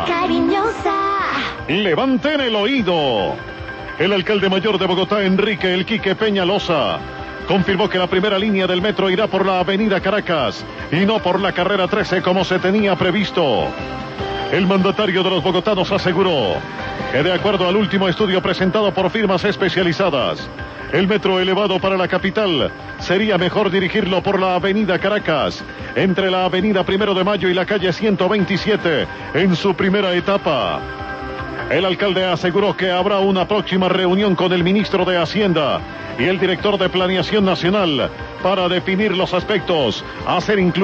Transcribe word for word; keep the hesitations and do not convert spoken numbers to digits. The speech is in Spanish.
cariñosa. Levanten el oído. El alcalde mayor de Bogotá, Enrique El Quique Peñalosa, confirmó que la primera línea del metro irá por la avenida Caracas y no por la carrera trece como se tenía previsto. El mandatario de los bogotanos aseguró que de acuerdo al último estudio presentado por firmas especializadas, el metro elevado para la capital sería mejor dirigirlo por la avenida Caracas, entre la avenida Primero de Mayo y la calle ciento veintisiete, en su primera etapa. El alcalde aseguró que habrá una próxima reunión con el ministro de Hacienda y el director de Planeación Nacional para definir los aspectos a ser incluidos